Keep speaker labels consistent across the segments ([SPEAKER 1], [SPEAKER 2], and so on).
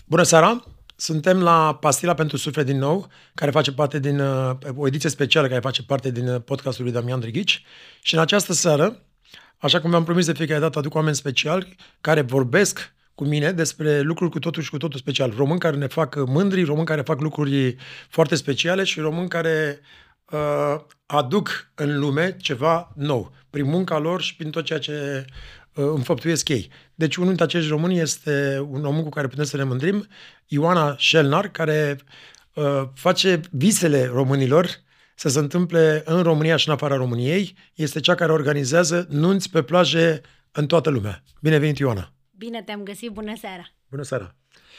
[SPEAKER 1] Bună seara! Suntem la Pastila pentru Suflet din nou, care face parte din o ediție specială care face parte din podcastul lui Damian Drighici. Și în această seară, așa cum v-am promis de fiecare dată, aduc oameni speciali care vorbesc cu mine despre lucruri cu totul și cu totul special. Români care ne fac mândri, români care fac lucruri foarte speciale și români care aduc în lume ceva nou, prin munca lor și prin tot ceea ce înfăptuiesc ei. Deci unul dintre acești români este un om cu care putem să ne mândrim, Ioana Șelnar, care face visele românilor să se întâmple în România și în afara României. Este cea care organizează nunți pe plaje în toată lumea. Bine venit, Ioana!
[SPEAKER 2] Bine te-am găsit, bună seara!
[SPEAKER 1] Bună seara!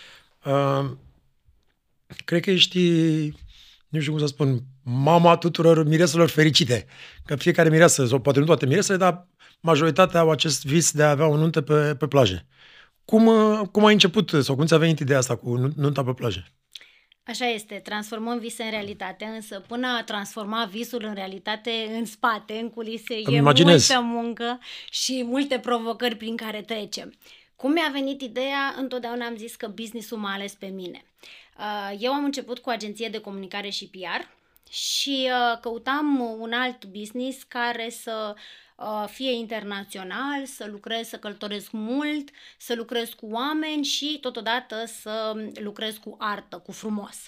[SPEAKER 1] Cred că ești, nu știu cum să spun, mama tuturor mireselor fericite. Că fiecare mireasă, sau poate nu toate miresele, dar majoritatea au acest vis de a avea o nuntă pe plaje. Cum ai început sau cum ți-a venit ideea asta cu nunta pe plaje?
[SPEAKER 2] Așa este, transformăm vise în realitate, însă până a transforma visul în realitate, în spate, în culise, multă muncă și multe provocări prin care trecem. Cum mi-a venit ideea? Întotdeauna am zis că business-ul m-a ales pe mine. Eu am început cu agenție de comunicare și PR și căutam un alt business care să fie internațional, să lucrez, să călătoresc mult, să lucrez cu oameni și totodată să lucrez cu artă, cu frumos.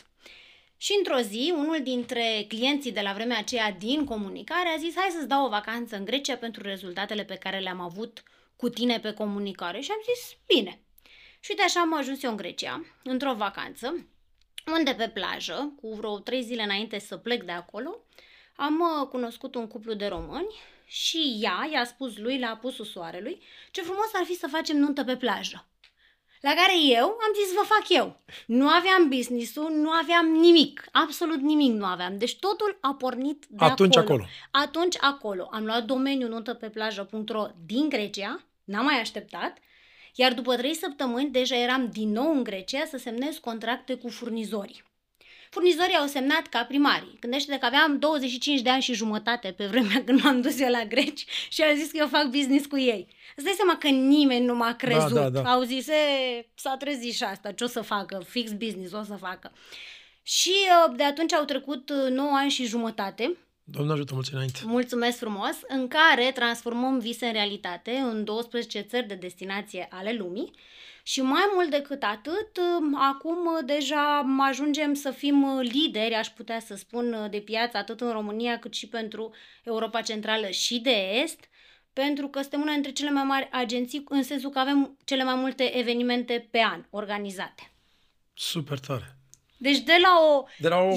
[SPEAKER 2] Și într-o zi, unul dintre clienții de la vremea aceea din comunicare a zis: hai să-ți dau o vacanță în Grecia pentru rezultatele pe care le-am avut cu tine pe comunicare. Și am zis: bine. Și uite așa am ajuns eu în Grecia, într-o vacanță, unde pe plajă, cu vreo 3 zile înainte să plec de acolo, am cunoscut un cuplu de români și i-a spus lui, la apusul soarelui, ce frumos ar fi să facem nuntă pe plajă. La care eu am zis: vă fac eu. Nu aveam business-ul, nu aveam nimic, absolut nimic nu aveam. Deci totul a pornit de acolo. Atunci acolo. Am luat domeniul nuntapeplajă.ro din Grecia, n-am mai așteptat, iar după 3 săptămâni deja eram din nou în Grecia să semnez contracte cu furnizorii. Furnizorii au semnat ca primarii. Gândește-te că aveam 25 de ani și jumătate pe vremea când m-am dus eu la greci și au zis că eu fac business cu ei. Îți dai seama că nimeni nu m-a crezut. Da. Au zis: s-a trezit și asta, ce o să facă? Fix business o să facă. Și de atunci au trecut 9 ani și jumătate.
[SPEAKER 1] Doamne ajută, mulți înainte.
[SPEAKER 2] Mulțumesc frumos, în care transformăm vise în realitate în 12 țări de destinație ale lumii. Și mai mult decât atât, acum deja ajungem să fim lideri, aș putea să spun, de piață, atât în România cât și pentru Europa Centrală și de Est, pentru că suntem una dintre cele mai mari agenții, în sensul că avem cele mai multe evenimente pe an organizate.
[SPEAKER 1] Super tare!
[SPEAKER 2] Deci de la o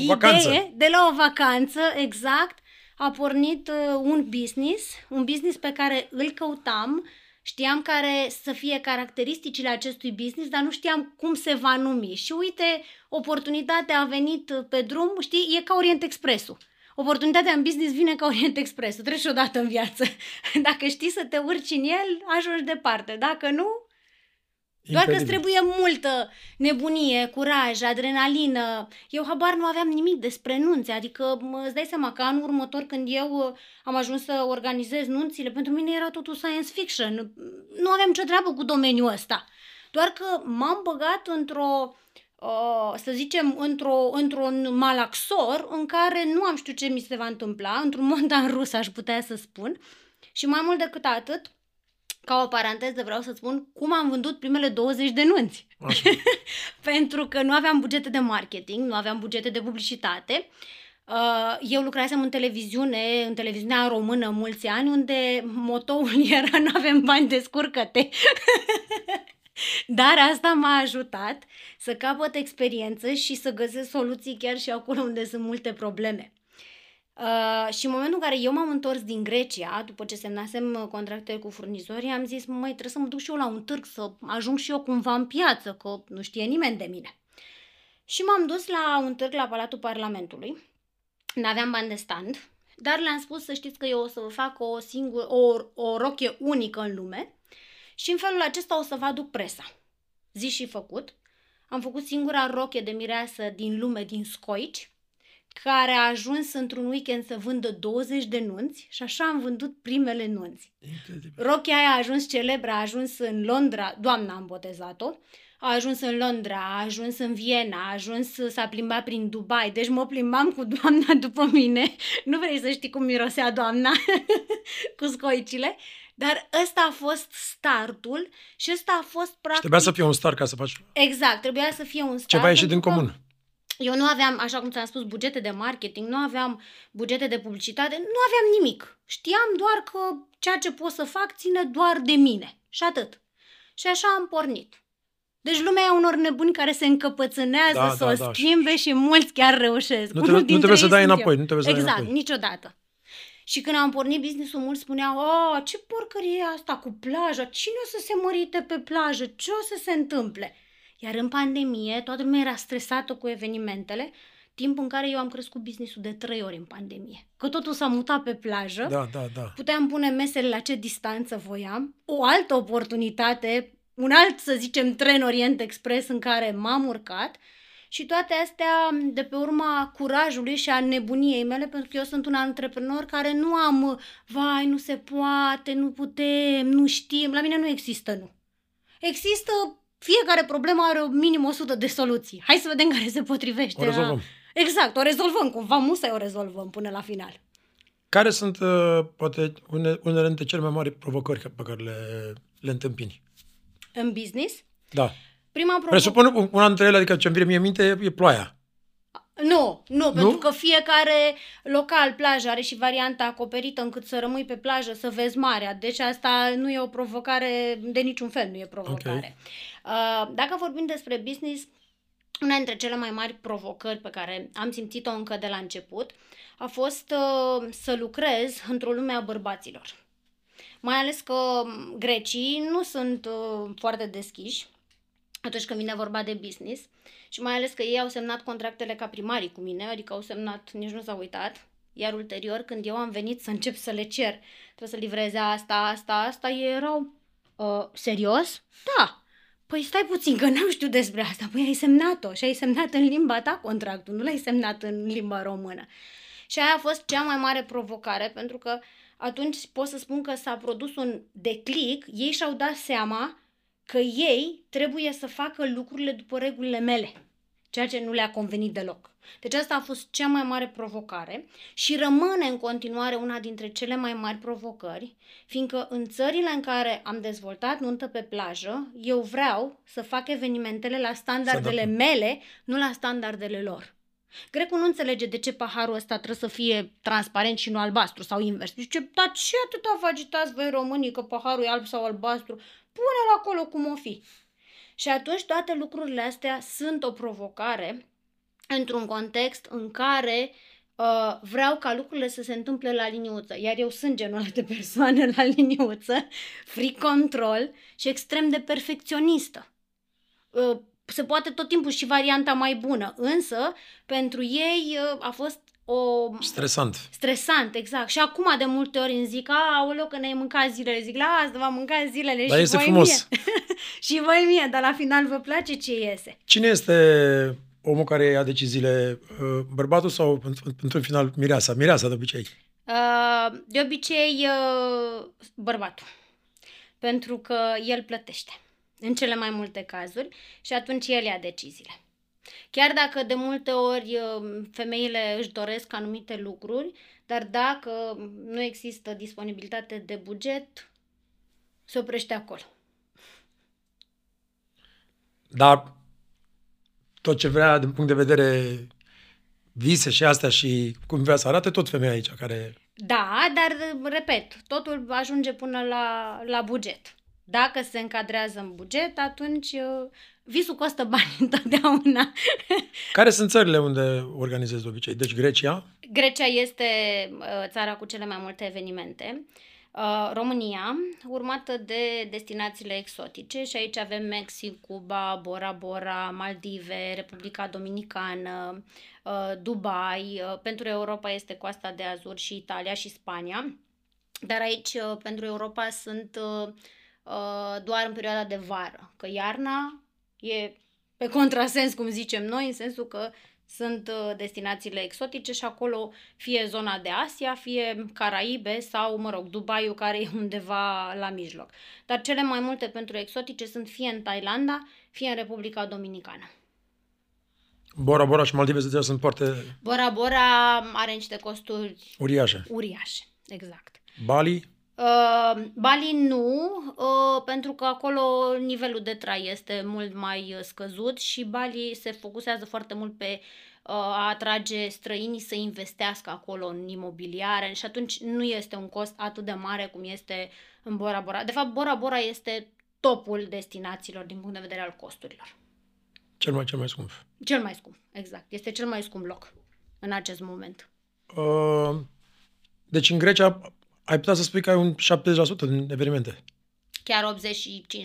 [SPEAKER 2] vacanță, exact, a pornit un business pe care îl căutam. Știam care să fie caracteristicile acestui business, dar nu știam cum se va numi. Și uite, oportunitatea a venit pe drum, știi, e ca Orient Expressul. Oportunitatea în business vine ca Orient Expressul, treci odată în viață. Dacă știi să te urci în el, ajungi departe. Dacă nu, doar că îți trebuie multă nebunie, curaj, adrenalină. Eu habar nu aveam nimic despre nunți, adică îți dai seama că anul următor, când eu am ajuns să organizez nunțile, pentru mine era totul science fiction. Nu aveam nicio treabă cu domeniul ăsta. Doar că m-am băgat într-un malaxor în care nu am știut ce mi se va întâmpla, într-un montan rus, aș putea să spun. Și mai mult decât atât, ca o paranteză vreau să spun cum am vândut primele 20 de nunți. Pentru că nu aveam bugete de marketing, nu aveam bugete de publicitate. Eu lucrasem în televiziunea română mulți ani, unde motoul era: nu avem bani, descurcă-te. Dar asta m-a ajutat să capăt experiență și să găsesc soluții chiar și acolo unde sunt multe probleme. Și în momentul în care eu m-am întors din Grecia, după ce semnasem contractele cu furnizorii, am zis: măi, trebuie să mă duc și eu la un târg, să ajung și eu cumva în piață, că nu știe nimeni de mine. Și m-am dus la un târg la Palatul Parlamentului. N-aveam bani de stand, dar le-am spus: să știți că eu o să vă fac o rochie unică în lume și în felul acesta o să vă aduc presa. Zis și făcut. Am făcut singura rochie de mireasă din lume, din scoici, care a ajuns într-un weekend să vândă 20 de nunți și așa am vândut primele nunți. Incredibil. Rochia aia a ajuns celebră, a ajuns în Londra, doamna am botezat-o, A ajuns în Londra, a ajuns în Viena, a ajuns s-a plimbat prin Dubai. Deci mă plimbam cu doamna după mine. Nu vrei să știi cum mirosea doamna cu scoicile. Dar ăsta a fost startul și ăsta a fost practic... Și
[SPEAKER 1] trebuia să fie un start ca să faci...
[SPEAKER 2] Exact, trebuia să fie un start.
[SPEAKER 1] Ceva ieșit din comun.
[SPEAKER 2] Eu nu aveam, așa cum ți-am spus, bugete de marketing, nu aveam bugete de publicitate, nu aveam nimic. Știam doar că ceea ce pot să fac ține doar de mine. Și atât. Și așa am pornit. Deci lumea e unor nebuni care se încăpățânează să o schimbe și mulți chiar reușesc.
[SPEAKER 1] Nu trebuie să dai înapoi.
[SPEAKER 2] Exact, niciodată. Și când am pornit business-ul, mulți spuneau, ce porcărie e asta cu plaja? Cine o să se mărite pe plajă? Ce o să se întâmple? Iar în pandemie, toată lumea era stresată cu evenimentele, timp în care eu am crescut business-ul de 3 ori în pandemie. Că totul s-a mutat pe plajă, puteam pune mesele la ce distanță voiam, o altă oportunitate, un alt, să zicem, tren Orient Express în care m-am urcat și toate astea de pe urma curajului și a nebuniei mele, pentru că eu sunt un antreprenor care nu am, vai, nu se poate, nu putem, nu știm, la mine nu există nu. Există, fiecare problemă are minim 100 de soluții. Hai să vedem care se potrivește.
[SPEAKER 1] O rezolvăm.
[SPEAKER 2] Exact, o rezolvăm cumva, musai o rezolvăm până la final.
[SPEAKER 1] Care sunt, poate, unele dintre cele mai mari provocări pe care le întâmpini?
[SPEAKER 2] În business?
[SPEAKER 1] Da. Presupun una dintre ele, adică ce-mi vine mie în minte, e ploaia.
[SPEAKER 2] Nu, pentru că fiecare local, plajă, are și varianta acoperită încât să rămâi pe plajă, să vezi marea. Deci asta nu e o provocare, de niciun fel nu e provocare. Okay. Dacă vorbim despre business, una dintre cele mai mari provocări pe care am simțit-o încă de la început a fost să lucrez într-o lume a bărbaților. Mai ales că grecii nu sunt foarte deschiși atunci când vine vorba de business și mai ales că ei au semnat contractele ca primarii cu mine, adică au semnat, nici nu s-au uitat, iar ulterior când eu am venit să încep să le cer, trebuie să livreze asta, ei erau, serios? Da. Păi stai puțin că n-am știut despre asta, păi ai semnat-o și ai semnat în limba ta contractul, nu l-ai semnat în limba română. Și aia a fost cea mai mare provocare, pentru că atunci pot să spun că s-a produs un declic, ei și-au dat seama că ei trebuie să facă lucrurile după regulile mele, ceea ce nu le-a convenit deloc. Deci asta a fost cea mai mare provocare și rămâne în continuare una dintre cele mai mari provocări, fiindcă în țările în care am dezvoltat nuntă pe plajă, eu vreau să fac evenimentele la standardele mele, nu la standardele lor. Grecul nu înțelege de ce paharul ăsta trebuie să fie transparent și nu albastru sau invers. Zice, dar ce atâta vă agitați voi românii că paharul e alb sau albastru? Pune-l acolo cum o fi. Și atunci toate lucrurile astea sunt o provocare într-un context în care vreau ca lucrurile să se întâmple la liniuță. Iar eu sunt genul ăla de persoană la liniuță, free control și extrem de perfecționistă. Se poate tot timpul și varianta mai bună, însă pentru ei a fost Stresant, exact. Și acum de multe ori îmi zic, aoleu că ne-ai mâncat zilele, zic, lasă, v-am mâncat zilele
[SPEAKER 1] dar
[SPEAKER 2] și
[SPEAKER 1] este
[SPEAKER 2] voi
[SPEAKER 1] frumos.
[SPEAKER 2] Mie. Și voi mie, dar la final vă place ce iese.
[SPEAKER 1] Cine este omul care ia deciziile? Bărbatul sau, într-un final, mireasa? Mireasa de obicei.
[SPEAKER 2] De obicei, bărbatul. Pentru că el plătește în cele mai multe cazuri și atunci el ia deciziile. Chiar dacă de multe ori femeile își doresc anumite lucruri, dar dacă nu există disponibilitate de buget, se oprește acolo.
[SPEAKER 1] Dar tot ce vrea din punct de vedere vise și astea și cum vrea să arate, tot femeia aici care...
[SPEAKER 2] Da, dar, repet, totul ajunge până la buget. Dacă se încadrează în buget, atunci visul costă bani întotdeauna.
[SPEAKER 1] Care sunt țările unde organizezi de obicei? Deci Grecia?
[SPEAKER 2] Grecia este țara cu cele mai multe evenimente. România, urmată de destinațiile exotice și aici avem Mexic, Cuba, Bora Bora, Maldive, Republica Dominicană, Dubai. Pentru Europa este Coasta de Azur și Italia și Spania. Dar aici pentru Europa sunt doar în perioada de vară, că iarna e pe contrasens, cum zicem noi, în sensul că sunt destinațiile exotice și acolo fie zona de Asia, fie Caraibe sau, Dubaiul, care e undeva la mijloc. Dar cele mai multe pentru exotice sunt fie în Thailanda, fie în Republica Dominicană.
[SPEAKER 1] Bora Bora și Maldive sunt foarte...
[SPEAKER 2] Bora Bora are niște costuri
[SPEAKER 1] uriașe,
[SPEAKER 2] exact.
[SPEAKER 1] Bali?
[SPEAKER 2] Bali nu, pentru că acolo nivelul de trai este mult mai scăzut și Bali se focusează foarte mult pe a atrage străinii să investească acolo în imobiliare și atunci nu este un cost atât de mare cum este în Bora Bora. De fapt, Bora Bora este topul destinațiilor din punct de vedere al costurilor.
[SPEAKER 1] Cel mai scump.
[SPEAKER 2] Cel mai scump, exact. Este cel mai scump loc în acest moment.
[SPEAKER 1] Deci în Grecia ai putea să spui că ai un 70% din evenimente.
[SPEAKER 2] Chiar 85%,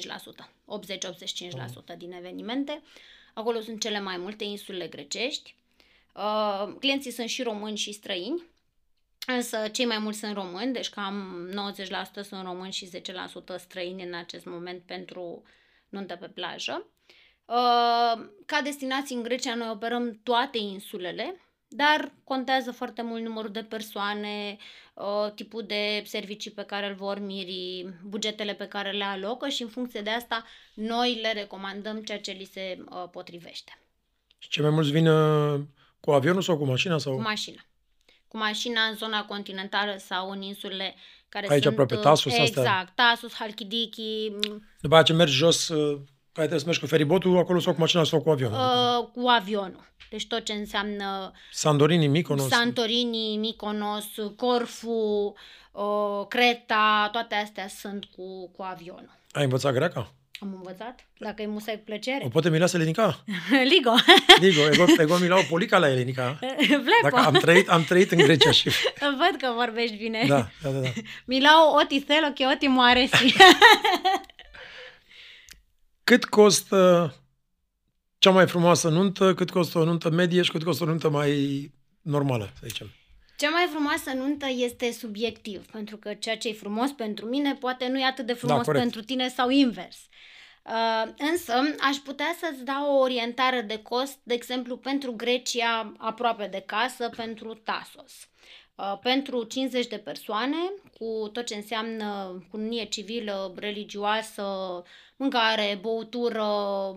[SPEAKER 2] 80-85% din evenimente. Acolo sunt cele mai multe insulele grecești. Clienții sunt și români și străini, însă cei mai mulți sunt români, deci cam 90% sunt români și 10% străini în acest moment pentru nuntă pe plajă. Ca destinații în Grecia noi operăm toate insulele, dar contează foarte mult numărul de persoane, tipul de servicii pe care îl vor mirii, bugetele pe care le alocă și în funcție de asta noi le recomandăm ceea ce li se potrivește.
[SPEAKER 1] Și cei mai mulți vin cu avionul sau cu mașina? Sau?
[SPEAKER 2] Cu mașina. Cu mașina în zona continentală sau în insulele care
[SPEAKER 1] aici
[SPEAKER 2] sunt...
[SPEAKER 1] aproape, Tasos,
[SPEAKER 2] exact,
[SPEAKER 1] astea.
[SPEAKER 2] Tasos, Halkidiki.
[SPEAKER 1] După aceea ce mergi jos, care trebuie să mergi cu feribotul, acolo sau cu mașina sau cu avionul?
[SPEAKER 2] Cu avionul. Deci tot ce înseamnă
[SPEAKER 1] Santorini,
[SPEAKER 2] Mykonos, Corfu, Creta, toate astea sunt cu avionul.
[SPEAKER 1] Ai învățat greaca?
[SPEAKER 2] Am învățat, dacă îi musai cu plăcere.
[SPEAKER 1] O poate milea Elenica?
[SPEAKER 2] Ligo.
[SPEAKER 1] Ego milao polica la Elenica.
[SPEAKER 2] Vlepo.
[SPEAKER 1] Dacă am trăit în Grecia și...
[SPEAKER 2] Văd că vorbești bine.
[SPEAKER 1] Da.
[SPEAKER 2] Milao oti thelo che oti moaresi.
[SPEAKER 1] Cât costă cea mai frumoasă nuntă, cât costă o nuntă medie și cât costă o nuntă mai normală, să zicem?
[SPEAKER 2] Cea mai frumoasă nuntă este subiectiv, pentru că ceea ce e frumos pentru mine poate nu e atât de frumos pentru tine sau invers. Însă aș putea să-ți dau o orientare de cost, de exemplu pentru Grecia aproape de casă, pentru Tasos. Pentru 50 de persoane, cu tot ce înseamnă cununie civilă, religioasă, mâncare, băutură,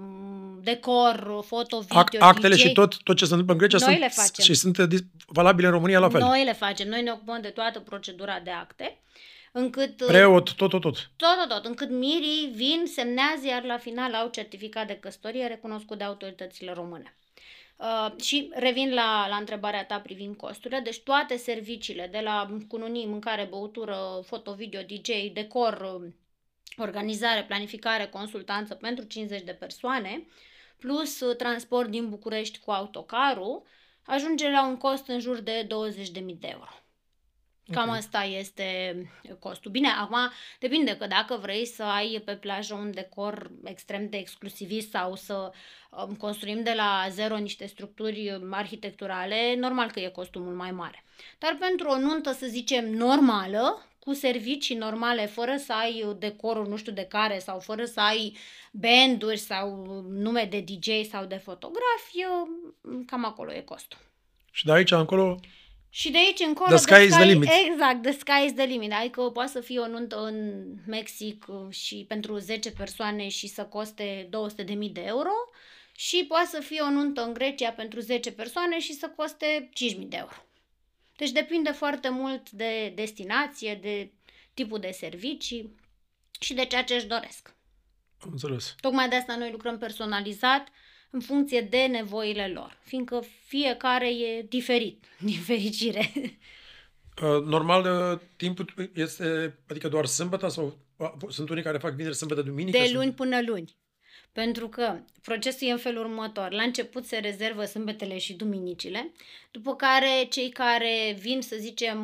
[SPEAKER 2] decor, foto, video,
[SPEAKER 1] actele
[SPEAKER 2] DJ,
[SPEAKER 1] și tot ce se întâmplă în Grecia sunt valabile în România la fel.
[SPEAKER 2] Noi le facem, noi ne ocupăm de toată procedura de acte. Încât
[SPEAKER 1] preot, tot.
[SPEAKER 2] Încât mirii vin, semnează, iar la final au certificat de căsătorie recunoscut de autoritățile române. Și revin la întrebarea ta privind costurile, deci toate serviciile de la cununii, mâncare, băutură, foto, video, DJ, decor, organizare, planificare, consultanță pentru 50 de persoane, plus transport din București cu autocarul, ajunge la un cost în jur de 20.000 de euro. Cam asta este costul. Bine, acum depinde că dacă vrei să ai pe plajă un decor extrem de exclusivist sau să construim de la zero niște structuri arhitecturale, normal că e costul mult mai mare. Dar pentru o nuntă, să zicem, normală, cu servicii normale, fără să ai decoruri nu știu de care sau fără să ai banduri sau nume de DJ sau de fotografi, cam acolo e costul.
[SPEAKER 1] Și de aici încolo...
[SPEAKER 2] Și de aici încolo,
[SPEAKER 1] the sky is the limit.
[SPEAKER 2] Exact, the sky is the limit. Adică poate să fie o nuntă în Mexic și pentru 10 persoane și să coste 200.000 de euro și poate să fie o nuntă în Grecia pentru 10 persoane și să coste 5.000 de euro. Deci depinde foarte mult de destinație, de tipul de servicii și de ceea ce își doresc.
[SPEAKER 1] Am înțeles.
[SPEAKER 2] Tocmai de asta noi lucrăm personalizat în funcție de nevoile lor, fiindcă fiecare e diferit, din fericire.
[SPEAKER 1] Normal, timpul este, adică doar sâmbătă sau sunt unii care fac vineri, sâmbătă, duminică?
[SPEAKER 2] De luni până luni. Pentru că procesul e în felul următor. La început se rezervă sâmbetele și duminicile, după care cei care vin, să zicem,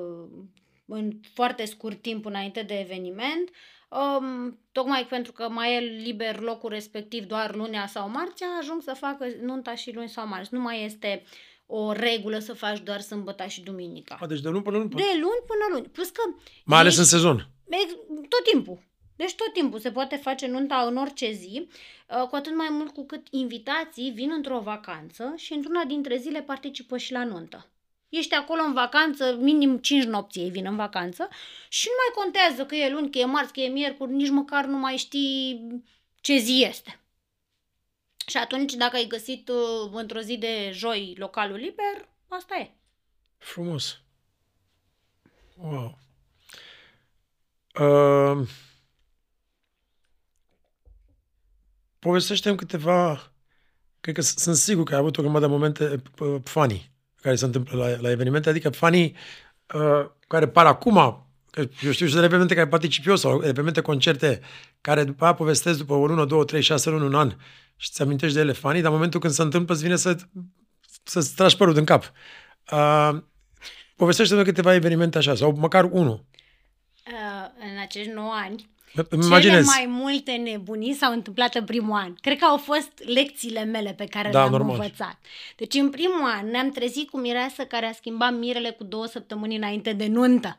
[SPEAKER 2] în foarte scurt timp înainte de eveniment, tocmai pentru că mai e liber locul respectiv doar lunea sau marțea, ajung să facă nunta și luni sau marți. Nu mai este o regulă să faci doar sâmbăta și duminica.
[SPEAKER 1] Deci de luni până luni?
[SPEAKER 2] De luni până luni. Plus că
[SPEAKER 1] mai ales în sezon.
[SPEAKER 2] Tot timpul. Deci tot timpul se poate face nunta în orice zi, cu atât mai mult cu cât invitații vin într-o vacanță și într-una dintre zile participă și la nuntă. Ești acolo în vacanță, minim 5 nopți ei vin în vacanță și nu mai contează că e luni, că e marți, că e miercuri, nici măcar nu mai știi ce zi este. Și atunci, dacă ai găsit într-o zi de joi localul liber, asta e.
[SPEAKER 1] Frumos. Wow. Povestește-mi câteva... Cred că sunt sigur că ai avut o grămadă de momente funny care se întâmplă la evenimente, adică funny care par acum, că eu știu și de evenimente care particip eu sau evenimente, concerte, care după aia povestesc după o lună, 2, 3, 6 luni, un an și ți amintești de ele funny, dar în momentul când se întâmplă îți vine să-ți tragi părul din cap. Povestește-mi câteva evenimente așa, sau măcar unul.
[SPEAKER 2] În acești 9 ani,
[SPEAKER 1] Imaginez.
[SPEAKER 2] cele mai multe nebunii s-au întâmplat în primul an. Cred că au fost lecțiile mele pe care le-am învățat. Deci în primul an ne-am trezit cu mireasă care a schimbat mirele cu 2 săptămâni înainte de nuntă.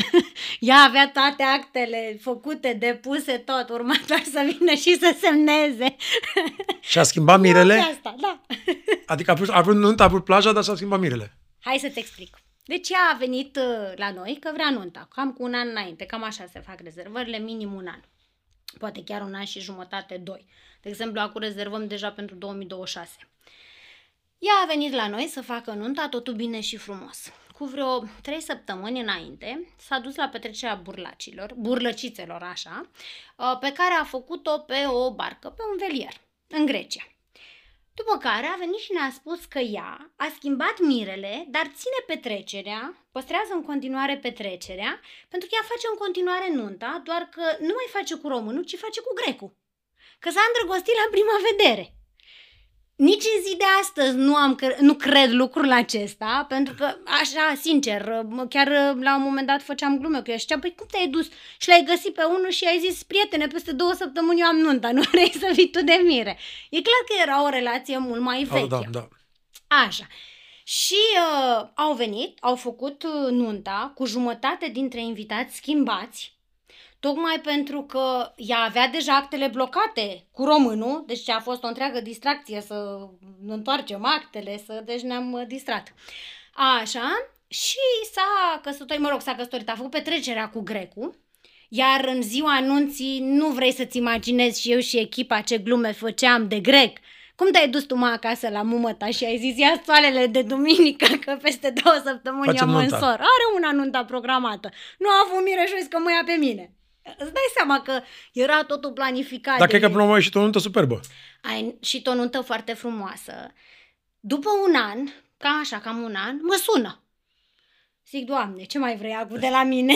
[SPEAKER 2] Ea avea toate actele făcute, depuse, tot, urma doar să vină și să semneze.
[SPEAKER 1] Și a schimbat mirele?
[SPEAKER 2] Asta, da.
[SPEAKER 1] Adică a vrut nunta, a vrut plaja, dar s-a schimbat mirele.
[SPEAKER 2] Hai să-ți explic. Deci ea a venit la noi că vrea nunta, cam cu un an înainte, cam așa se fac rezervările, minim un an. Poate chiar un an și jumătate, 2. De exemplu, acum rezervăm deja pentru 2026. Ea a venit la noi să facă nunta, totul bine și frumos. Cu vreo 3 săptămâni înainte s-a dus la petrecerea burlăcițelor așa, pe care a făcut-o pe o barcă, pe un velier, în Grecia. După care a venit și ne-a spus că ea a schimbat mirele, dar ține petrecerea, păstrează în continuare petrecerea, pentru că ea face în continuare nunta, doar că nu mai face cu românul, ci face cu grecul. Că s-a îndrăgostit la prima vedere. Nici în zi de astăzi nu cred lucrul acesta, pentru că, așa, sincer, chiar la un moment dat făceam glume cu ea și zicea, păi cum te-ai dus și l-ai găsit pe unul și ai zis, prietene, peste 2 săptămâni eu am nunta, nu vrei să vii tu de mire? E clar că era o relație mult mai veche.
[SPEAKER 1] Da.
[SPEAKER 2] Așa. Și au venit, au făcut nunta cu jumătate dintre invitați schimbați, tocmai pentru că ea avea deja actele blocate cu românul, deci a fost o întreagă distracție să întoarcem actele, deci ne-am distrat. Așa, și s-a căsătorit, a făcut petrecerea cu grecul, iar în ziua anunții nu vrei să-ți imaginezi și eu și echipa ce glume făceam de grec. Cum te-ai dus tu acasă la mumă ta și ai zis, ia soalele de duminică, că peste 2 săptămâni am însor. Are una nunta programată. Nu a avut mire și că mă ia pe mine. Îți dai seama că era totul planificat.
[SPEAKER 1] Dar cred că până la urmă a ieșit o nuntă superbă.
[SPEAKER 2] Ai și o nuntă foarte frumoasă. După un an, cam un an, mă sună. Zic, Doamne, ce mai vrei acum de la mine?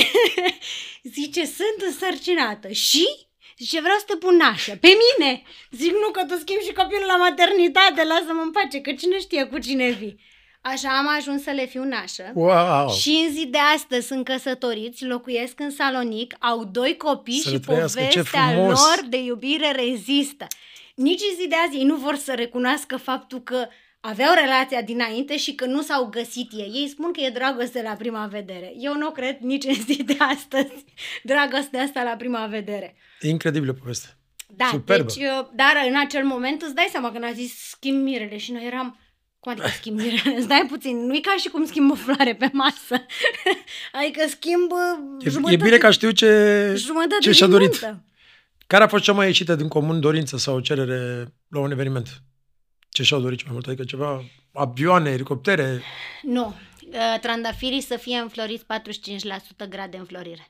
[SPEAKER 2] Zice, sunt însărcinată. Și? Zice, vreau să te pun nașă. Pe mine? Zic, nu, că tu schimbi și copilul la maternitate, lasă-mă în pace, că cine știe cu cine vii. Așa am ajuns să le fiu nașă.
[SPEAKER 1] Wow.
[SPEAKER 2] Și în zi de astăzi sunt căsătoriți, locuiesc în Salonic, au 2 copii și povestea lor de iubire rezistă. Nici în zi de azi ei nu vor să recunoască faptul că aveau relația dinainte și că nu s-au găsit ei. Ei spun că e dragoste la prima vedere. Eu nu cred nici în zi de astăzi dragostea asta la prima vedere.
[SPEAKER 1] E incredibilă poveste.
[SPEAKER 2] Da,
[SPEAKER 1] superbă.
[SPEAKER 2] Deci, dar în acel moment îți dai seama când a zis schimb mirele și noi eram... Cum adică schimb mirele? Stai puțin, nu e ca și cum schimb o floare pe masă. Adică schimb jumătate.
[SPEAKER 1] E bine că știu ce și-a dorit.
[SPEAKER 2] Nuntă.
[SPEAKER 1] Care a fost cea mai ieșită din comun dorință sau cerere la un eveniment? Ce și-au dorit mai mult? Adică ceva, avioane, elicoptere?
[SPEAKER 2] Nu. Trandafirii să fie înfloriți 45% grade înflorire.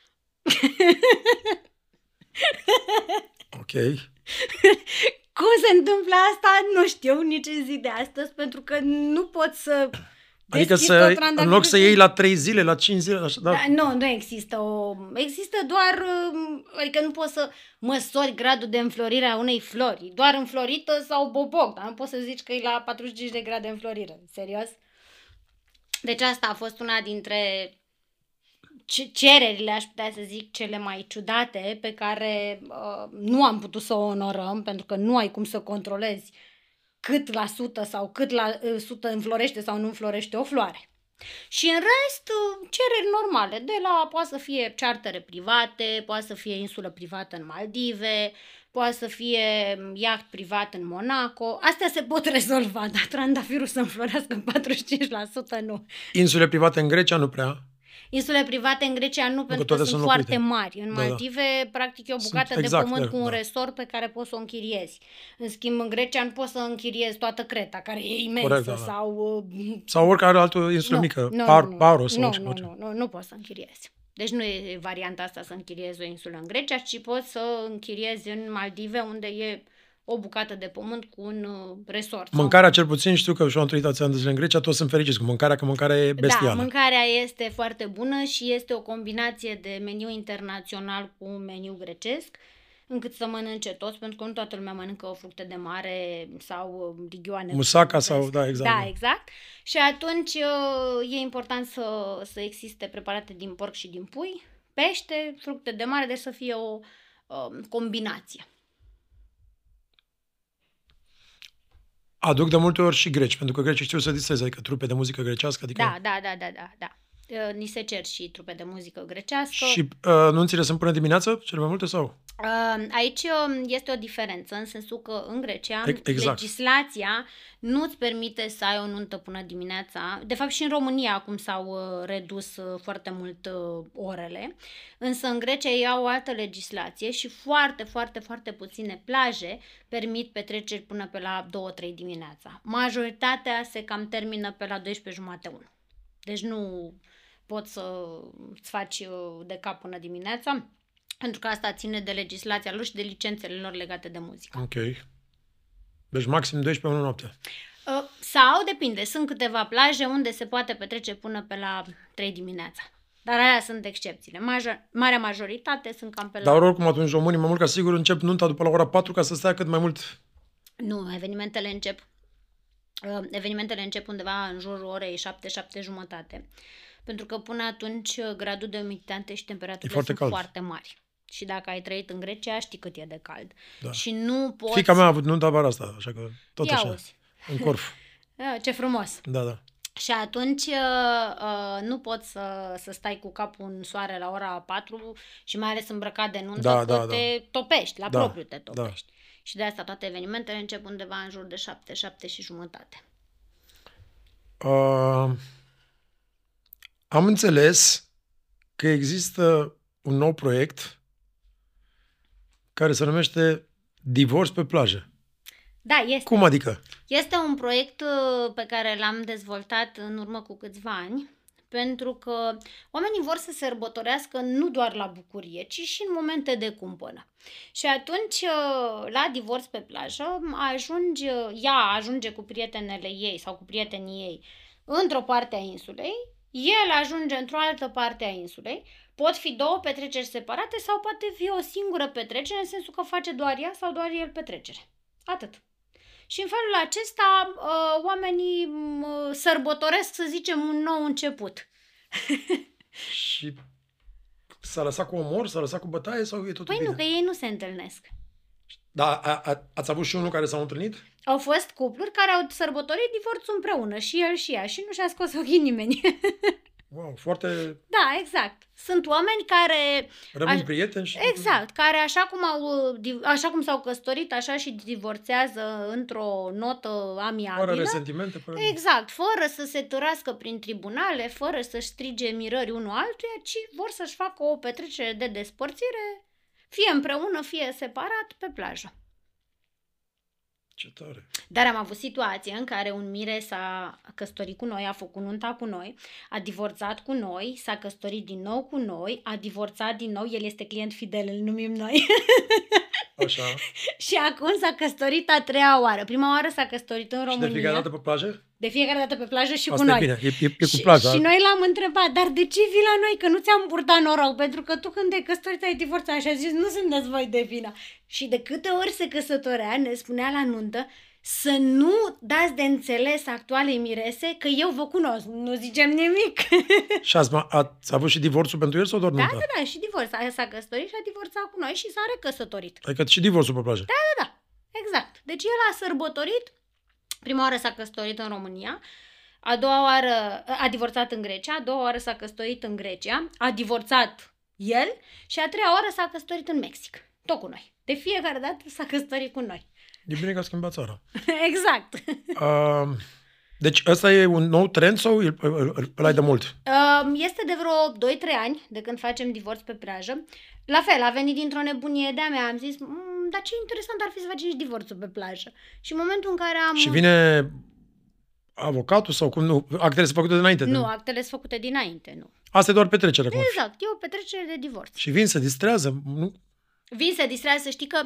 [SPEAKER 1] Ok.
[SPEAKER 2] Cum se întâmplă asta? Nu știu nici în zi de astăzi, pentru că nu pot să...
[SPEAKER 1] Adică în loc să iei la 3 zile, la 5 zile... Așa,
[SPEAKER 2] da, nu există Există doar... Adică nu poți să măsori gradul de înflorire a unei flori. Doar înflorită sau boboc, dar nu poți să zici că e la 45 de grade înflorire. Serios? Deci asta a fost una dintre cererile, aș putea să zic, cele mai ciudate pe care nu am putut să o onorăm, pentru că nu ai cum să controlezi cât la sută sau cât la sută înflorește sau nu înflorește o floare. Și în rest, cereri normale, de la poate să fie chartere private, poate să fie insulă privată în Maldive, poate să fie iaht privat în Monaco. Astea se pot rezolva, dar trandafirul să înflorească 45% nu.
[SPEAKER 1] Insule private în Grecia nu prea.
[SPEAKER 2] Insule private în Grecia nu, pentru că sunt foarte mari. În Maldive, practic, e o bucată de pământ cu un resort pe care poți să o închiriezi. În schimb, în Grecia nu poți să închiriezi toată Creta, care e imensă. Corect,
[SPEAKER 1] sau oricare altă insulă mică. Paros.
[SPEAKER 2] Nu poți să închiriezi. Deci nu e varianta asta să închiriezi o insulă în Grecia, ci poți să închiriezi în Maldive, unde e o bucată de pământ cu un resort.
[SPEAKER 1] Mâncarea, cel puțin, știu că și-au întâlnit ați ani de zile în Grecia, toți sunt fericiți cu mâncarea, că mâncarea e bestială.
[SPEAKER 2] Da, mâncarea este foarte bună și este o combinație de meniu internațional cu meniu grecesc, încât să mănânce toți, pentru că nu toată lumea mănâncă fructe de mare sau ligioane.
[SPEAKER 1] Musaca sau, da, exact.
[SPEAKER 2] Da, exact. Și atunci e important să existe preparate din porc și din pui, pește, fructe de mare, deci să fie o combinație.
[SPEAKER 1] Aduc de multe ori și greci, pentru că grecii știu să diseze, adică trupe de muzică grecească. Adică...
[SPEAKER 2] Da. Ni se cer și trupe de muzică grecească.
[SPEAKER 1] Și nunțile sunt până dimineață, cele mai multe, sau?
[SPEAKER 2] Aici este o diferență, în sensul că în Grecia legislația nu-ți permite să ai o nuntă până dimineața. De fapt și în România acum s-au redus foarte mult orele, însă în Grecia ei au o altă legislație și foarte, foarte, foarte puține plaje permit petreceri până pe la 2-3 dimineața. Majoritatea se cam termină pe la 12:30-1. Deci nu poți să-ți faci de cap până dimineața, pentru că asta ține de legislația lor și de licențele lor legate de muzică.
[SPEAKER 1] Ok. Deci maxim 12 noapte.
[SPEAKER 2] Sau, depinde, sunt câteva plaje unde se poate petrece până pe la 3 dimineața. Dar aia sunt excepțiile. Marea majoritate sunt cam pe la...
[SPEAKER 1] Dar oricum atunci românii, mai mult ca sigur, încep nunta după la ora 4 ca să stea cât mai mult...
[SPEAKER 2] Nu, evenimentele încep undeva în jurul orei 7-7:30. Pentru că până atunci gradul de umiditate și temperaturile sunt foarte mari. Și dacă ai trăit în Grecia, știi cât e de cald. Da. Și nu poți...
[SPEAKER 1] Fiica mea a avut nunta vara asta, așa că tot
[SPEAKER 2] Ia
[SPEAKER 1] așa,
[SPEAKER 2] auzi.
[SPEAKER 1] în Corfu.
[SPEAKER 2] Ce frumos!
[SPEAKER 1] Da.
[SPEAKER 2] Și atunci nu poți să stai cu capul în soare la ora 4 și mai ales îmbrăcat de nuntă, te topești, la propriu te topești. Da. Și de asta toate evenimentele încep undeva în jur de 7-7:30.
[SPEAKER 1] Am înțeles că există un nou proiect care se numește Divorț pe plajă.
[SPEAKER 2] Da, este.
[SPEAKER 1] Cum adică?
[SPEAKER 2] Este un proiect pe care l-am dezvoltat în urmă cu câțiva ani, pentru că oamenii vor să se sărbătorească nu doar la bucurie, ci și în momente de cumpănă. Și atunci, la Divorț pe plajă, ea ajunge cu prietenele ei sau cu prietenii ei într-o parte a insulei, el ajunge într-o altă parte a insulei, pot fi două petreceri separate sau poate fi o singură petrecere, în sensul că face doar ea sau doar el petrecere. Atât. Și în felul acesta oamenii sărbătoresc, să zicem, un nou început.
[SPEAKER 1] Și s-a lăsat cu omor, s-a lăsat cu bătaie sau e totul bine?
[SPEAKER 2] Nu, că ei nu se întâlnesc.
[SPEAKER 1] Da, ați avut și unul care s-au întâlnit?
[SPEAKER 2] Au fost cupluri care au sărbătorit divorțul împreună, și el și ea, și nu și-a scos ochii nimeni.
[SPEAKER 1] Wow, foarte...
[SPEAKER 2] Da, exact. Sunt oameni care...
[SPEAKER 1] Rămân prieteni și...
[SPEAKER 2] Exact, care așa cum s-au căsătorit, așa și divorțează într-o notă amiabilă.
[SPEAKER 1] Fără resentimente.
[SPEAKER 2] Exact, fără să se târască prin tribunale, fără să-și strige mirări unul altuia, ci vor să-și facă o petrecere de despărțire, fie împreună, fie separat, pe plajă.
[SPEAKER 1] Ce tare!
[SPEAKER 2] Dar am avut situație în care un mire s-a căsătorit cu noi, a făcut nunta cu noi, a divorțat cu noi, s-a căsătorit din nou cu noi, a divorțat din nou, el este client fidel, îl numim noi.
[SPEAKER 1] Așa.
[SPEAKER 2] Și acum s-a căsătorit a 3-a oară. Prima oară s-a căsătorit în România.
[SPEAKER 1] Și de fiecare dată pe plajă?
[SPEAKER 2] De fiecare dată pe plajă și
[SPEAKER 1] asta
[SPEAKER 2] cu noi.
[SPEAKER 1] Bine. E cu plaja.
[SPEAKER 2] Și noi l-am întrebat, dar de ce vii la noi? Că nu ți-am purtat noroc, pentru că tu când te căsătorit ai divorțat. Și a zis, nu sunteți voi de vină. Și de câte ori se căsătorea, ne spunea la nuntă, să nu dați de înțeles actualei mirese că eu vă cunosc, nu zicem nimic.
[SPEAKER 1] Și ați avut și divorțul pentru el sau doar nunta?
[SPEAKER 2] Da, și divorț. S-a căsătorit și a divorțat cu noi și s-a recăsătorit.
[SPEAKER 1] Adică și divorțul pe plajă?
[SPEAKER 2] Da. Exact. Deci el a sărbătorit, prima oară s-a căsătorit în România, a doua oară a divorțat în Grecia, a doua oară s-a căsătorit în Grecia, a divorțat el și a treia oară s-a căsătorit în Mexic. Tot cu noi. De fiecare dată s-a căsătorit cu noi.
[SPEAKER 1] E bine că a schimbat țara.
[SPEAKER 2] Exact.
[SPEAKER 1] Deci ăsta e un nou trend sau îl ai de mult?
[SPEAKER 2] Este de vreo 2-3 ani de când facem divorț pe plajă. La fel, a venit dintr-o nebunie de-a mea. Am zis, dar ce interesant ar fi să facem și divorțul pe plajă. Și în momentul în care am...
[SPEAKER 1] Și vine avocatul sau cum? Nu, actele sunt făcute dinainte?
[SPEAKER 2] Nu, actele sunt făcute dinainte, nu.
[SPEAKER 1] Asta e doar petrecere.
[SPEAKER 2] Exact, e o petrecere de divorț.
[SPEAKER 1] Și vin să distrează, nu?
[SPEAKER 2] Vin să distrează, să știi că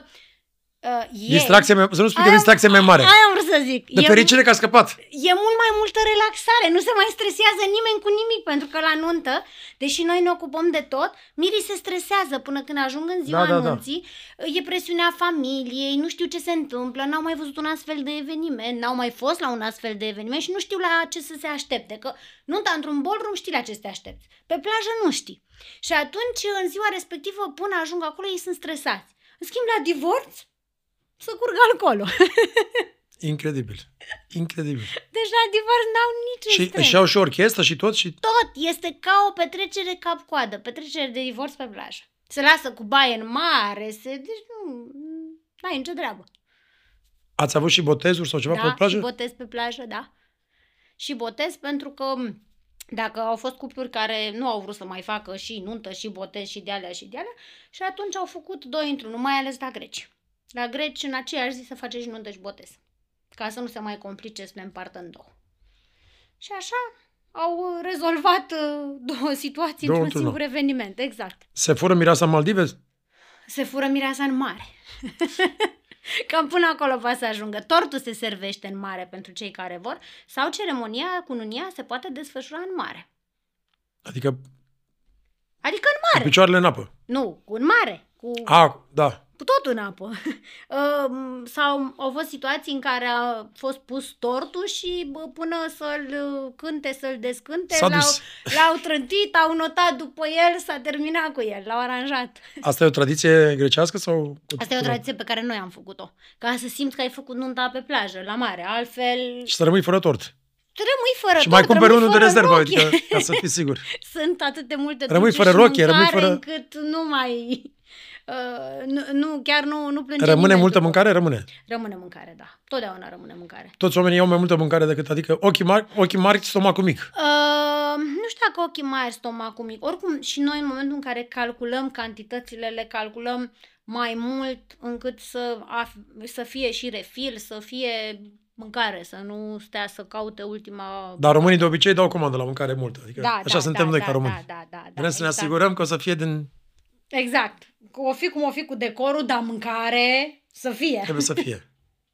[SPEAKER 1] să nu spui că distracție mai mare.
[SPEAKER 2] Aia am vrut să zic.
[SPEAKER 1] De fericire că a scăpat.
[SPEAKER 2] E mult mai multă relaxare, nu se mai stresează nimeni cu nimic, pentru că la nuntă, deși noi ne ocupăm de tot, mirii se stresează până când ajung în ziua anunții, e presiunea familiei, nu știu ce se întâmplă, n-au mai văzut un astfel de eveniment, n-au mai fost la un astfel de eveniment și nu știu la ce să se aștepte, că nunta într-un ballroom știi la ce să te aștepți, pe plajă nu știi. Și atunci, în ziua respectivă, până ajung acolo, ei sunt stresați. În schimb, la divorț, să curgă alcoolul.
[SPEAKER 1] Incredibil. Incredibil.
[SPEAKER 2] Deci la divorț n-au niciun stres.
[SPEAKER 1] Și au și orchestră și tot?
[SPEAKER 2] Tot. Este ca o petrecere cap-coadă. Petrecere de divorț pe plajă. Se lasă cu baie în mare. Deci n-ai nicio treabă.
[SPEAKER 1] Ați avut și botezuri sau ceva pe plajă?
[SPEAKER 2] Da, și botez pe plajă, da. Și botez pentru că dacă au fost cupluri care nu au vrut să mai facă și nuntă, și botez, și de-alea, și atunci au făcut 2 într-unul, mai ales la greci. La greci, în aceeași zi, să face și nuntă și botez. Ca să nu se mai complice, să ne împartă în 2. Și așa au rezolvat 2 situații într-un singur eveniment. Exact.
[SPEAKER 1] Se fură mireasa în Maldive?
[SPEAKER 2] Se fură mireasa în mare. Cam până acolo poate să ajungă. Tortul se servește în mare pentru cei care vor sau ceremonia, cununia, se poate desfășura în mare.
[SPEAKER 1] Adică
[SPEAKER 2] în mare.
[SPEAKER 1] Cu picioarele în apă.
[SPEAKER 2] Nu, în mare.
[SPEAKER 1] Da.
[SPEAKER 2] Tot în apă. Sau au fost situații în care a fost pus tortul și până să-l cânte, să-l descânte, l-au trântit, au notat după el, s-a terminat cu el, l-au aranjat.
[SPEAKER 1] Asta e o tradiție grecească sau?
[SPEAKER 2] Asta e o tradiție pe care noi am făcut-o. Ca să simți că ai făcut nunta pe plajă, la mare, altfel...
[SPEAKER 1] Și să rămâi fără tort.
[SPEAKER 2] Rămâi fără
[SPEAKER 1] și mai cumperi unul de rezervă, adică, ca să fii sigur.
[SPEAKER 2] Sunt atât de multe
[SPEAKER 1] rămâi fără rochie, rămâi fără...
[SPEAKER 2] încât nu mai... chiar nu plânge
[SPEAKER 1] Rămâne
[SPEAKER 2] nimeni
[SPEAKER 1] multă mâncare? Rămâne.
[SPEAKER 2] Rămâne mâncare, da. Totdeauna rămâne mâncare.
[SPEAKER 1] Toți oamenii iau mai multă mâncare decât, adică ochii mari, stomacul mic.
[SPEAKER 2] Nu știu dacă ochii mari, stomacul mic. Oricum și noi în momentul în care calculăm cantitățile, le calculăm mai mult încât să fie și refil, să fie mâncare, să nu stea să caute ultima...
[SPEAKER 1] Dar românii de obicei dau comandă la mâncare multă. Adică așa suntem noi ca români. Vrem să ne asigurăm că o să fie din...
[SPEAKER 2] Exact. O fi cum o fi cu decorul, dar mâncare să fie.
[SPEAKER 1] Trebuie să fie.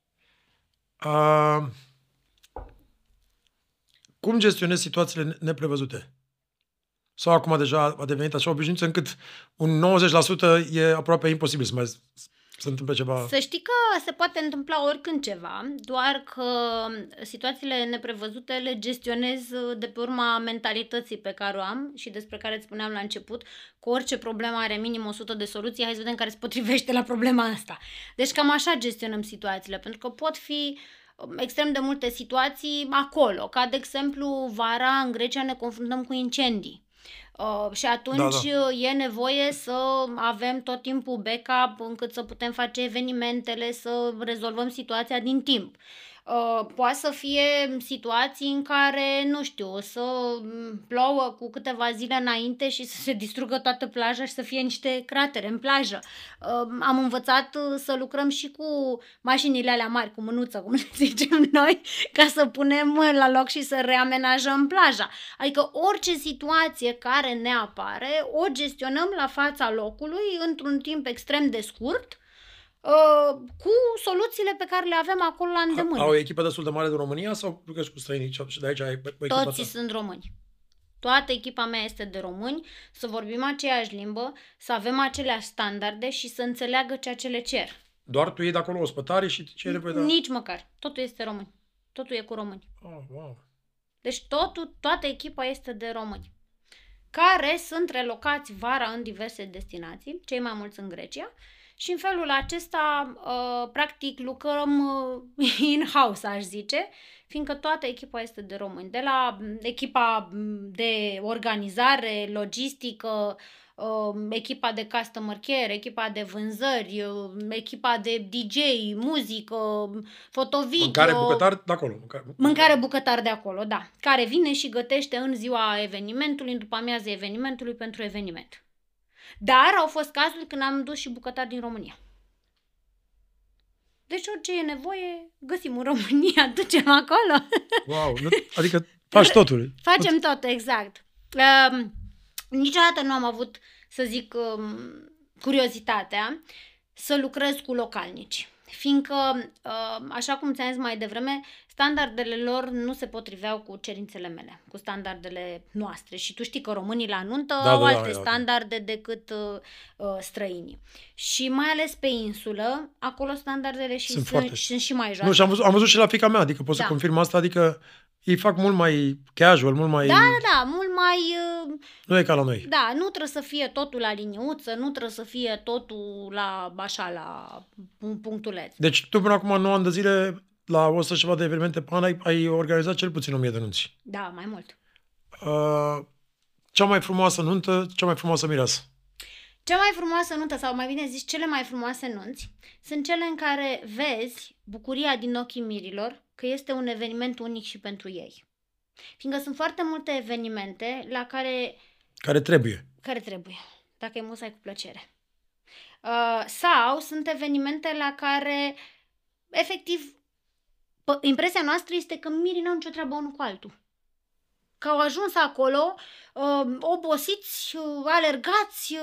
[SPEAKER 1] Cum gestionezi situațiile neprevăzute? Sau acum deja a devenit așa obișnuită încât un 90% e aproape imposibil să mai se întâmple ceva?
[SPEAKER 2] Să știi că se poate întâmpla oricând ceva, doar că situațiile neprevăzute le gestionez de pe urma mentalității pe care o am și despre care îți spuneam la început, că orice problemă are minim 100 de soluții, hai să vedem care se potrivește la problema asta. Deci cam așa gestionăm situațiile, pentru că pot fi extrem de multe situații acolo, ca de exemplu vara în Grecia ne confruntăm cu incendii. Și atunci e nevoie să avem tot timpul backup încât să putem face evenimentele, să rezolvăm situația din timp. Poate să fie situații în care, nu știu, să plouă cu câteva zile înainte și să se distrugă toată plaja și să fie niște cratere în plajă. Am învățat să lucrăm și cu mașinile alea mari, cu mânuță, cum zicem noi, ca să punem la loc și să reamenajăm plaja. Adică orice situație care ne apare, o gestionăm la fața locului într-un timp extrem de scurt, cu soluțiile pe care le avem acolo la îndemână.
[SPEAKER 1] Au o echipă destul de mare din România sau lucrezi cu străini și de aici ai echipa?
[SPEAKER 2] Toții sunt români. Toată echipa mea este de români, să vorbim aceeași limbă, să avem aceleași standarde și să înțeleagă ceea ce le cer.
[SPEAKER 1] Doar tu iei de acolo ospătare și ce e nevoie de...
[SPEAKER 2] Nici măcar. Totul este român. Totul e cu români.
[SPEAKER 1] Wow.
[SPEAKER 2] Deci toată echipa este de români, care sunt relocați vara în diverse destinații, cei mai mulți în Grecia. Și în felul acesta, practic, lucrăm in-house, aș zice, fiindcă toată echipa este de români. De la echipa de organizare, logistică, echipa de customer care, echipa de vânzări, echipa de DJ, muzică, fotovideo.
[SPEAKER 1] Mâncare bucătar de acolo.
[SPEAKER 2] Mâncare bucătar de acolo, da. Care vine și gătește în ziua evenimentului, în după amiază evenimentului pentru eveniment. Dar au fost cazuri când am dus și bucătari din România. Deci orice e nevoie, găsim în România, ducem acolo.
[SPEAKER 1] Wow, adică faci totul.
[SPEAKER 2] Facem tot, exact. Niciodată nu am avut, să zic, curiozitatea să lucrez cu localnici. Fiindcă, așa cum ți-am zis mai devreme, standardele lor nu se potriveau cu cerințele mele, cu standardele noastre. Și tu știi că românii la nuntă au alte standarde decât străinii. Și mai ales pe insulă, acolo standardele sunt și mai joase.
[SPEAKER 1] Nu, și am văzut și la fiica mea, adică pot să confirm asta, adică ei fac mult mai casual, mult mai...
[SPEAKER 2] Da, mult mai...
[SPEAKER 1] Nu e ca la noi.
[SPEAKER 2] Da, nu trebuie să fie totul la liniuță, nu trebuie să fie totul la punctuleț.
[SPEAKER 1] Deci tu până acum 9 ani de zile, la 100 ceva de evenimente pe an, ai organizat cel puțin 1000 de nunți.
[SPEAKER 2] Da, mai mult.
[SPEAKER 1] Cea mai frumoasă nuntă, cea mai frumoasă mireasă.
[SPEAKER 2] Cea mai frumoasă nuntă, sau mai bine zis, cele mai frumoase nunți, sunt cele în care vezi bucuria din ochii mirilor că este un eveniment unic și pentru ei. Fiindcă sunt foarte multe evenimente la care...
[SPEAKER 1] Care trebuie,
[SPEAKER 2] dacă e musai cu plăcere. Sau sunt evenimente la care, efectiv, impresia noastră este că mirii n-au nicio treabă unul cu altul. Că au ajuns acolo, obosiți, alergați,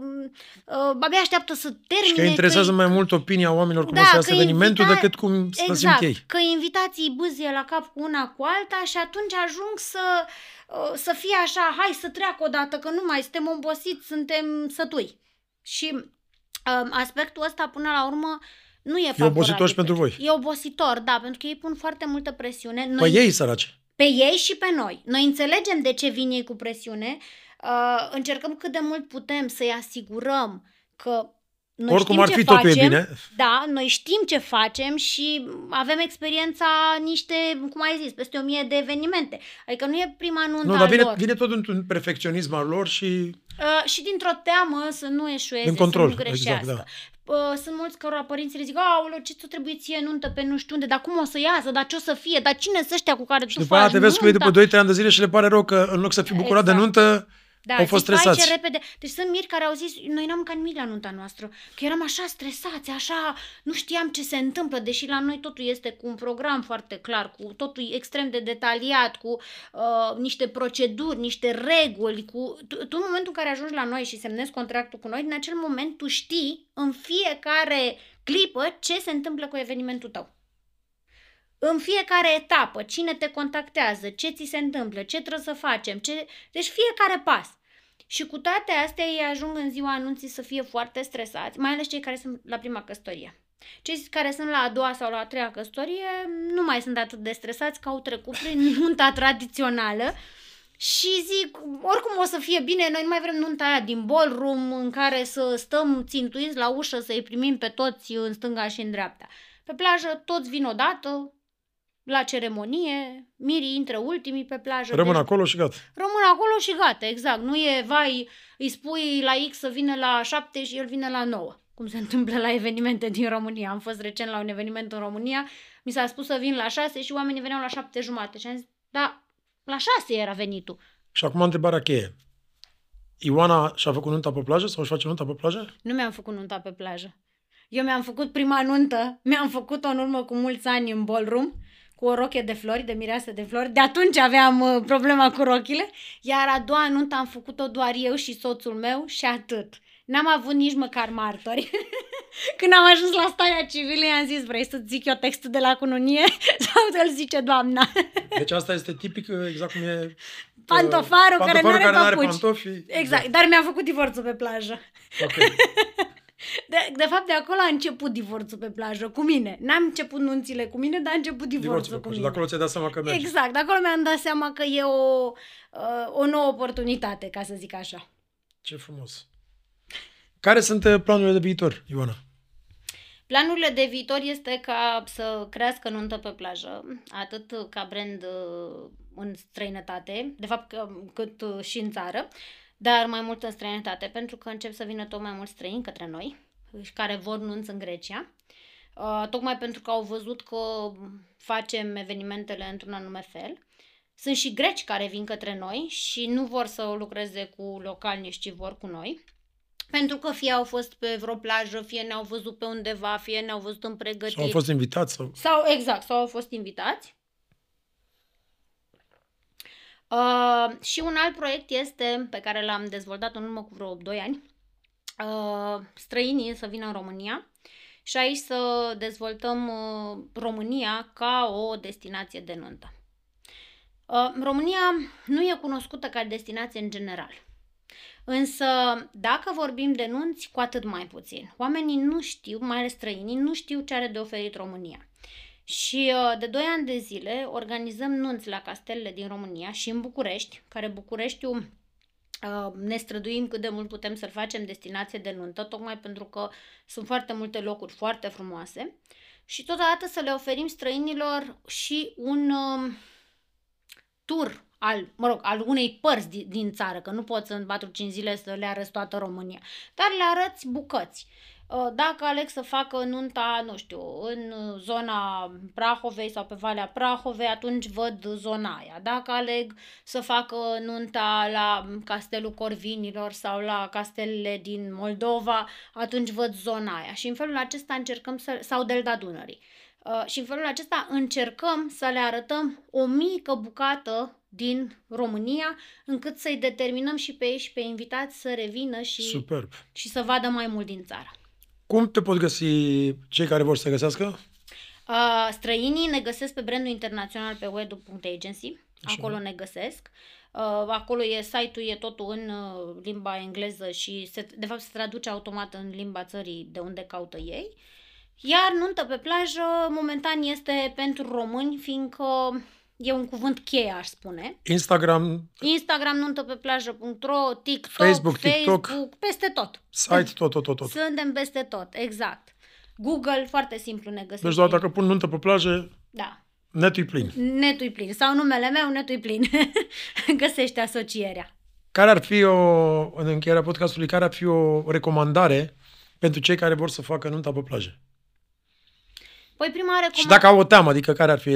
[SPEAKER 2] abia așteaptă să termine. Și
[SPEAKER 1] că interesează mai mult opinia oamenilor cum se iasă evenimentul decât cum să simt ei.
[SPEAKER 2] Că invitații bâzie la cap cu una cu alta și atunci ajung să fie așa, hai să treacă odată, că nu mai suntem obosiți, suntem sătui. Și aspectul ăsta până la urmă nu e
[SPEAKER 1] obositor și pentru voi.
[SPEAKER 2] E obositor, da, pentru că ei pun foarte multă presiune.
[SPEAKER 1] Pe ei săraci.
[SPEAKER 2] Pe ei și pe noi. Noi înțelegem de ce vin ei cu presiune, încercăm cât de mult putem să-i asigurăm că noi
[SPEAKER 1] oricum ar fi totul e bine.
[SPEAKER 2] Da, noi știm ce facem și avem experiența niște, cum ai zis, peste 1000 de evenimente. Adică nu e prima nuntă a lor.
[SPEAKER 1] Vine tot un perfecționism al lor și...
[SPEAKER 2] și dintr-o teamă să nu eșueze,
[SPEAKER 1] control,
[SPEAKER 2] să nu greșească. Exact, da. Sunt mulți cărora părinții le zic, aoleu, ce ți-o trebuie ție nuntă pe nu știu unde, dar cum o să iasă, dar ce o să fie, dar cine sunt ăștia cu care tu faci nunta?
[SPEAKER 1] Și după aia te vezi cu ei după 2-3 ani de zile și le pare rău că în loc să fii bucurat de nuntă, au fost stresați.
[SPEAKER 2] Repede. Deci sunt miri care au zis, noi n-am mâncat nimic la nunta noastră, că eram așa stresați, așa, nu știam ce se întâmplă, deși la noi totul este cu un program foarte clar, cu totul extrem de detaliat, cu niște proceduri, niște reguli, tu în momentul în care ajungi la noi și semnezi contractul cu noi, în acel moment tu știi în fiecare clipă ce se întâmplă cu evenimentul tău. În fiecare etapă, cine te contactează, ce ți se întâmplă, ce trebuie să facem, deci fiecare pas. Și cu toate astea ei ajung în ziua anunții să fie foarte stresați, mai ales cei care sunt la prima căsătorie. Cei care sunt la a doua sau la a treia căsătorie nu mai sunt atât de stresați că au trecut prin nunta tradițională și zic, oricum o să fie bine, noi nu mai vrem nunta aia din ballroom în care să stăm țintuiți la ușă să-i primim pe toți în stânga și în dreapta. Pe plajă toți vin odată, la ceremonie, mirii intră ultimii pe plajă.
[SPEAKER 1] Rămân acolo și gata.
[SPEAKER 2] Rămân acolo și gata, exact. Nu e, vai, îi spui la X să vină la 7 și el vine la 9. Cum se întâmplă la evenimente din România. Am fost recent la un eveniment în România, mi s-a spus să vin la 6 și oamenii veneau la 7:30. Și am zis, da, la 6 era venitul.
[SPEAKER 1] Și acum întrebarea cheie. Ioana și-a făcut nunta pe plajă sau își face nunta pe plajă?
[SPEAKER 2] Nu mi-am făcut nunta pe plajă. Eu mi-am făcut prima nuntă, mi-am făcut-o în urmă cu mulți ani în ballroom, cu o rochie de flori, de mireasă de flori. De atunci aveam problema cu rochile. Iar a doua nuntă am făcut-o doar eu și soțul meu și atât. N-am avut nici măcar martori. Când am ajuns la starea civilă, i-am zis, vrei să zic eu textul de la cununie? Sau îl zice doamna?
[SPEAKER 1] Deci asta este tipic, exact cum e...
[SPEAKER 2] Pantofarul care nu are
[SPEAKER 1] pantofi.
[SPEAKER 2] Exact, dar mi-am făcut divorțul pe plajă.
[SPEAKER 1] Okay.
[SPEAKER 2] De fapt, de acolo a început divorțul pe plajă, cu mine. N-am început nunțile cu mine, dar a început divorțul cu mine.
[SPEAKER 1] De acolo ți-ai dat seama că merge.
[SPEAKER 2] Exact, de acolo mi-am dat seama că e o nouă oportunitate, ca să zic așa.
[SPEAKER 1] Ce frumos. Care sunt planurile de viitor, Ioana?
[SPEAKER 2] Planurile de viitor este ca să crească nuntă pe plajă, atât ca brand în străinătate, de fapt cât și în țară. dar mai mult în străinătate, pentru că încep să vină tot mai mulți străini către noi, care vor nunți în Grecia, tocmai pentru că au văzut că facem evenimentele într-un anume fel. Sunt și greci care vin către noi și nu vor să lucreze cu localnici, ci vor cu noi. Pentru că fie au fost pe vreo plajă, fie ne-au văzut pe undeva, fie ne-au văzut în pregătiri.
[SPEAKER 1] Sau au fost invitați.
[SPEAKER 2] Sau au fost invitați. Și un alt proiect este, pe care l-am dezvoltat în urmă cu vreo 2 ani, străinii să vină în România și aici să dezvoltăm România ca o destinație de nuntă. România nu e cunoscută ca destinație în general. Însă, dacă vorbim de nunți, cu atât mai puțin. Oamenii nu știu, mai ales străinii, nu știu ce are de oferit România. Și de 2 ani de zile organizăm nunți la castelele din România și în București, care Bucureștiul ne străduim cât de mult putem să-l facem destinație de nuntă, tocmai pentru că sunt foarte multe locuri foarte frumoase și totodată să le oferim străinilor și un tur al unei părți din țară, că nu poți în 4-5 zile să le arăți toată România, dar le arăți bucăți. Dacă aleg să facă nunta, nu știu, în zona Prahovei sau pe Valea Prahovei, atunci văd zona aia. Dacă aleg să facă nunta la Castelul Corvinilor sau la castelele din Moldova, atunci văd zona aia. Și în felul acesta încercăm sau Delta Dunării. Și în felul acesta încercăm să le arătăm o mică bucată din România, încât să-i determinăm și pe ei și pe invitați să revină și să vadă mai mult din țară.
[SPEAKER 1] Cum te pot găsi cei care vor să te găsească?
[SPEAKER 2] Străinii ne găsesc pe brandul internațional pe wedu.agency. Acolo ne găsesc. Acolo site-ul e totul în limba engleză și de fapt se traduce automat în limba țării de unde caută ei. Iar nuntă pe plajă momentan este pentru români, fiindcă e un cuvânt cheie, aș spune.
[SPEAKER 1] Instagram,
[SPEAKER 2] nuntapeplajă.ro, TikTok,
[SPEAKER 1] Facebook,
[SPEAKER 2] peste tot.
[SPEAKER 1] Site, tot.
[SPEAKER 2] Suntem peste tot, exact. Google, foarte simplu ne găsește.
[SPEAKER 1] Deci doar dacă pun nuntă pe plajă,
[SPEAKER 2] da.
[SPEAKER 1] netul-i plin.
[SPEAKER 2] Netul-i plin. Sau numele meu, netul-i plin. Găsește asocierea.
[SPEAKER 1] Care ar fi în încheierea podcastului, care ar fi o recomandare pentru cei care vor să facă nunta pe plajă?
[SPEAKER 2] Păi
[SPEAKER 1] și dacă au o teamă, adică care ar fi?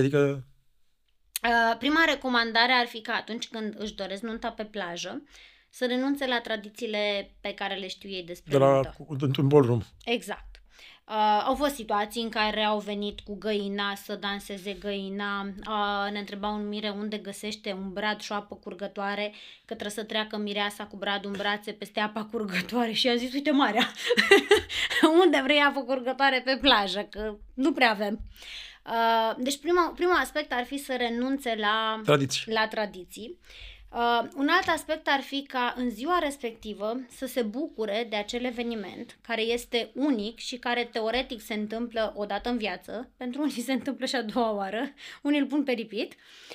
[SPEAKER 2] Prima recomandare ar fi că atunci când își doresc nunta pe plajă, să renunțe la tradițiile pe care le știu ei despre nuntă.
[SPEAKER 1] Într-un ballroom.
[SPEAKER 2] Exact. Au fost situații în care au venit cu găina să danseze găina, ne întrebau în mire unde găsește un brad și o apă curgătoare, că trebuie să treacă mireasa cu bradul în brațe peste apa curgătoare și a zis, uite marea, unde vrei apă curgătoare pe plajă, că nu prea avem. Deci primul aspect ar fi să renunțe la tradiții. Un alt aspect ar fi ca în ziua respectivă să se bucure de acel eveniment care este unic și care teoretic se întâmplă o dată în viață, pentru unii se întâmplă și a doua oară, unii îl pun pe repeat.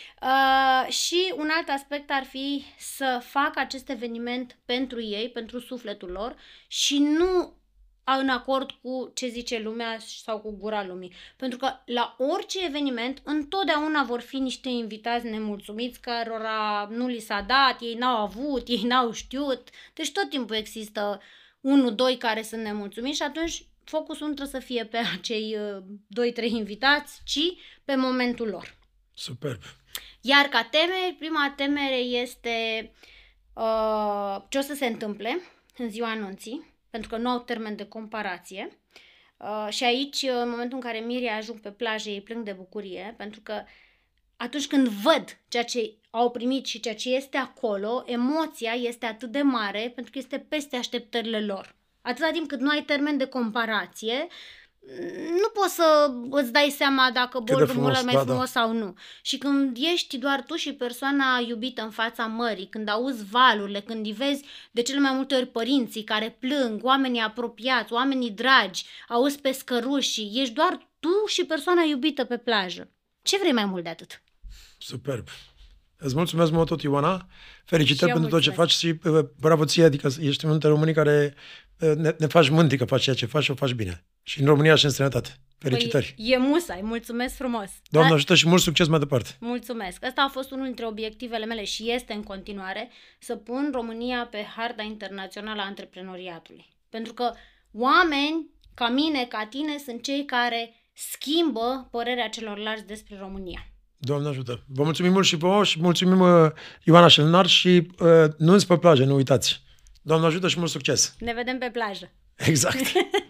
[SPEAKER 2] Și un alt aspect ar fi să facă acest eveniment pentru ei, pentru sufletul lor și nu în acord cu ce zice lumea sau cu gura lumii. Pentru că la orice eveniment întotdeauna vor fi niște invitați nemulțumiți cărora nu li s-a dat, ei n-au avut, ei n-au știut. Deci tot timpul există 1-2 care sunt nemulțumiți și atunci focusul nu trebuie să fie pe acei 2-3 invitați, ci pe momentul lor.
[SPEAKER 1] Superb!
[SPEAKER 2] Iar ca temeri, prima temere este ce o să se întâmple în ziua anunții, pentru că nu au termen de comparație. Și aici, în momentul în care mirii ajung pe plajă, ei plâng de bucurie, pentru că atunci când văd ceea ce au primit și ceea ce este acolo, emoția este atât de mare, pentru că este peste așteptările lor. Atâta timp cât nu ai termen de comparație, nu poți să îți dai seama dacă ballroom-ul ăla e mai frumos sau nu. Și când ești doar tu și persoana iubită în fața mării, când auzi valurile, când îi vezi de cele mai multe ori părinții care plâng, oamenii apropiați, oamenii dragi, auzi pescărușii, ești doar tu și persoana iubită pe plajă. Ce vrei mai mult de atât?
[SPEAKER 1] Superb! Îți mulțumesc mult tot, Ioana. Felicitări pentru tot ce faci și bravo ție, adică ești unul dintre românii care ne faci mândri că faci ceea ce faci și o faci bine. Și în România și în străinătate. Felicitări!
[SPEAKER 2] Păi, e musai, mulțumesc frumos!
[SPEAKER 1] Doamne ajută și mult succes mai departe!
[SPEAKER 2] Mulțumesc! Asta a fost unul dintre obiectivele mele și este în continuare, să pun România pe harta internațională a antreprenoriatului. Pentru că oameni ca mine, ca tine, sunt cei care schimbă părerea celorlalți despre România.
[SPEAKER 1] Doamne ajută! Vă mulțumim mult și vouă și mulțumim Ioana Șelnar și nu-ți pe plajă, nu uitați! Doamne ajută și mult succes!
[SPEAKER 2] Ne vedem pe plajă!
[SPEAKER 1] Exact!